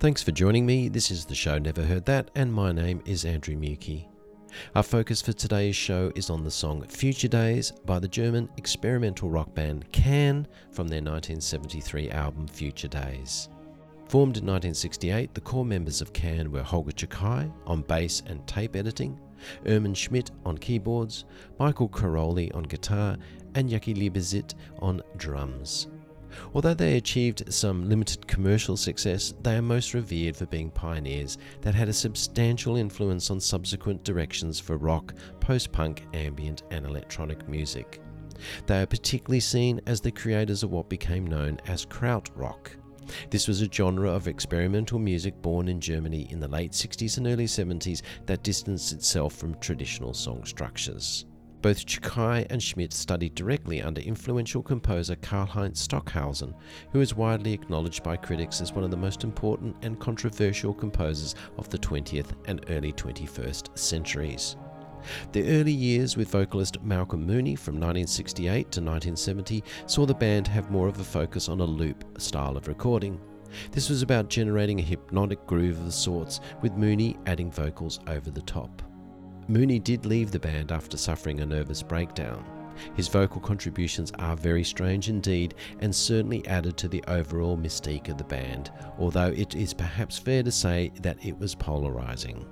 Thanks for joining me. This is the show Never Heard That, and my name is Andrew Muki. Our focus for today's show is on the song Future Days by the German experimental rock band Can from their 1973 album Future Days. Formed in 1968, the core members of Can were Holger Czukay on bass and tape editing, Ermin Schmidt on keyboards, Michael Caroli on guitar, and Jaki Liebesit on drums. Although they achieved some limited commercial success, they are most revered for being pioneers that had a substantial influence on subsequent directions for rock, post-punk, ambient and electronic music. They are particularly seen as the creators of what became known as krautrock. This was a genre of experimental music born in Germany in the late 60s and early 70s that distanced itself from traditional song structures. Both Czukay and Schmidt studied directly under influential composer Karlheinz Stockhausen, who is widely acknowledged by critics as one of the most important and controversial composers of the 20th and early 21st centuries. The early years with vocalist Malcolm Mooney from 1968 to 1970 saw the band have more of a focus on a loop style of recording. This was about generating a hypnotic groove of sorts, with Mooney adding vocals over the top. Mooney did leave the band after suffering a nervous breakdown. His vocal contributions are very strange indeed and certainly added to the overall mystique of the band, although it is perhaps fair to say that it was polarizing.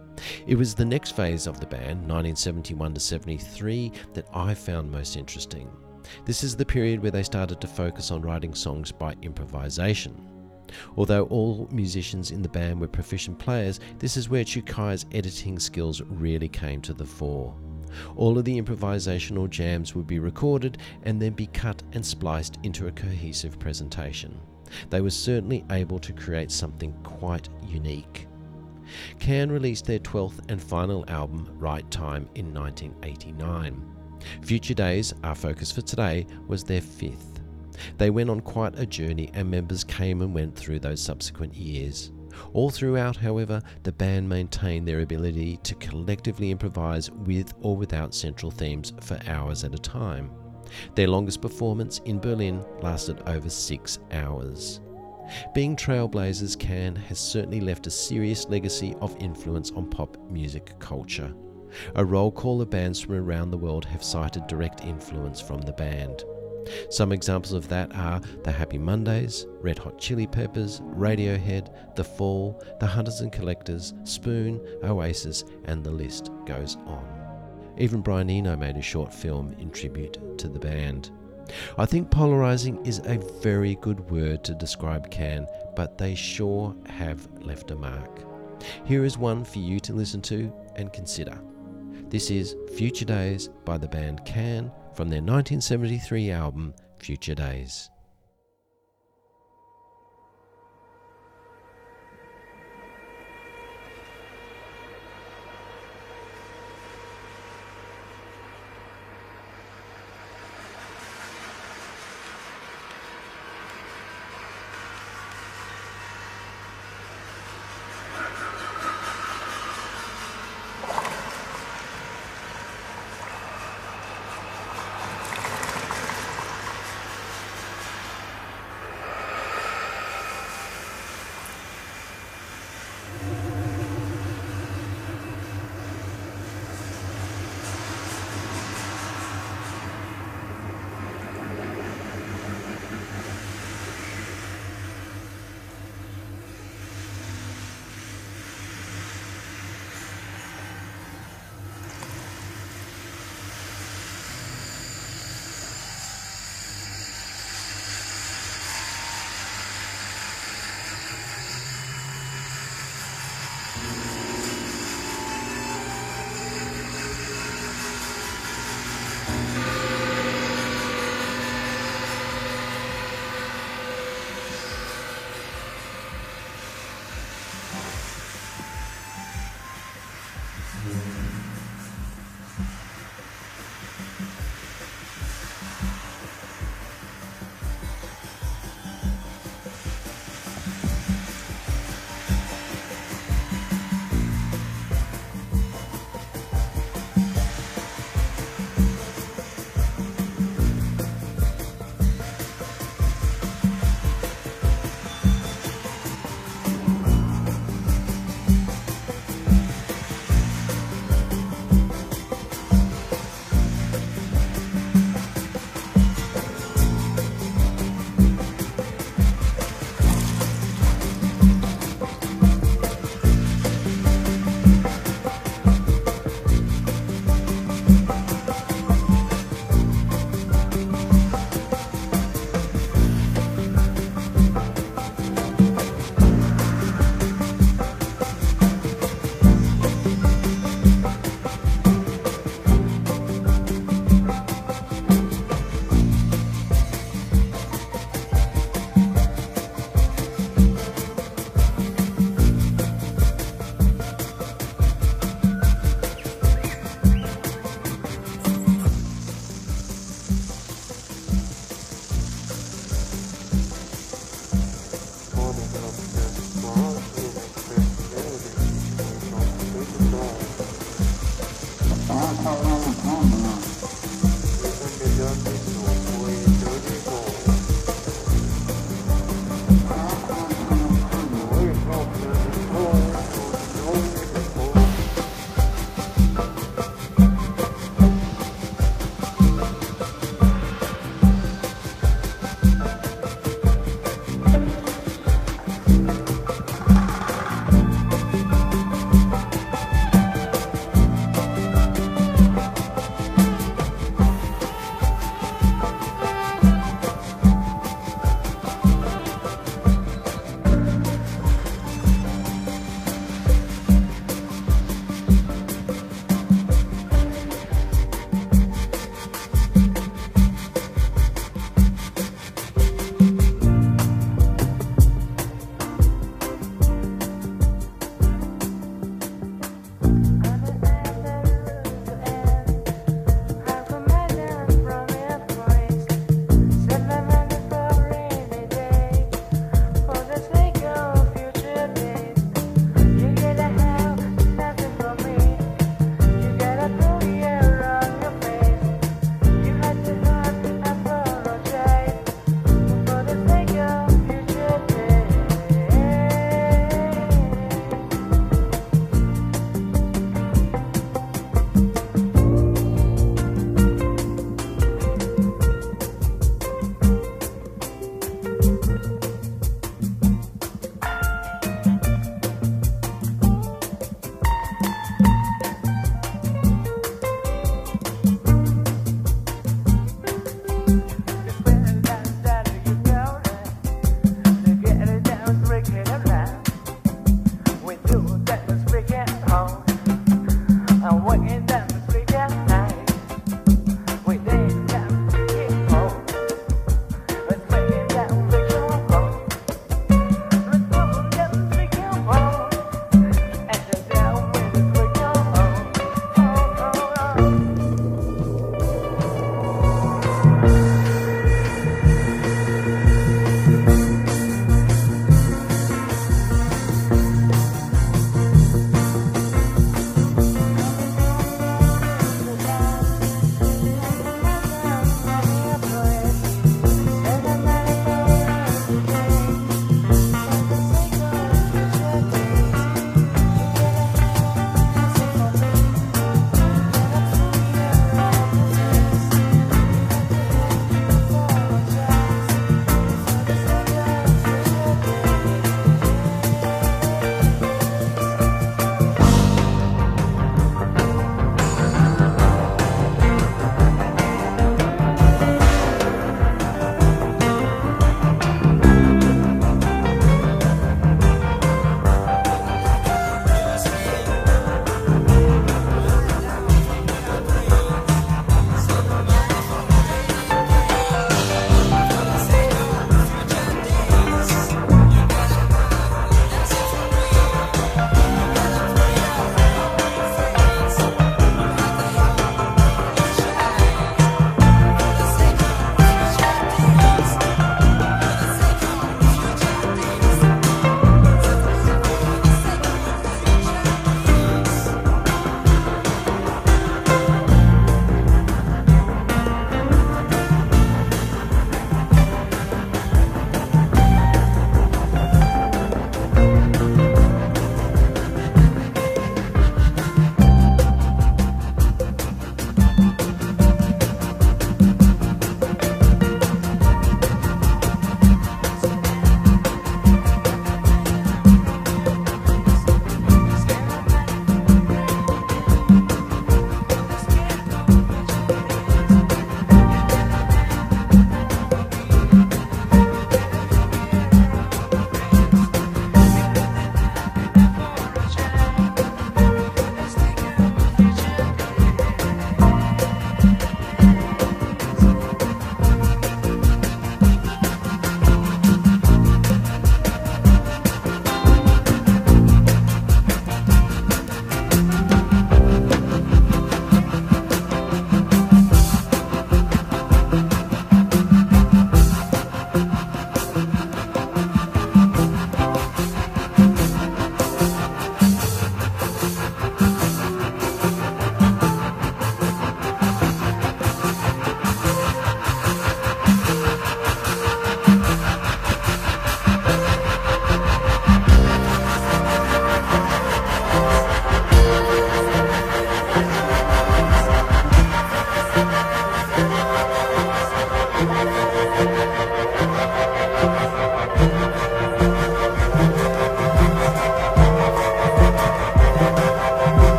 It was the next phase of the band, 1971 to 73, that I found most interesting. This is the period where they started to focus on writing songs by improvisation. Although all musicians in the band were proficient players, this is where Czukay's editing skills really came to the fore. All of the improvisational jams would be recorded and then be cut and spliced into a cohesive presentation. They were certainly able to create something quite unique. Can released their 12th and final album, Right Time, in 1989. Future Days, our focus for today, was their 5th. They went on quite a journey and members came and went through those subsequent years. All throughout, however, the band maintained their ability to collectively improvise with or without central themes for hours at a time. Their longest performance in Berlin lasted over 6 hours. Being trailblazers, Can has certainly left a serious legacy of influence on pop music culture. A roll call of bands from around the world have cited direct influence from the band. Some examples of that are The Happy Mondays, Red Hot Chili Peppers, Radiohead, The Fall, The Hunters and Collectors, Spoon, Oasis, and the list goes on. Even Brian Eno made a short film in tribute to the band. I think polarizing is a very good word to describe Can, but they sure have left a mark. Here is one for you to listen to and consider. This is Future Days by the band Can from their 1973 album Future Days.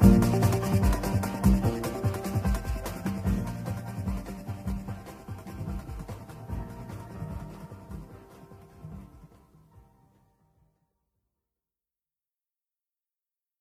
Bye.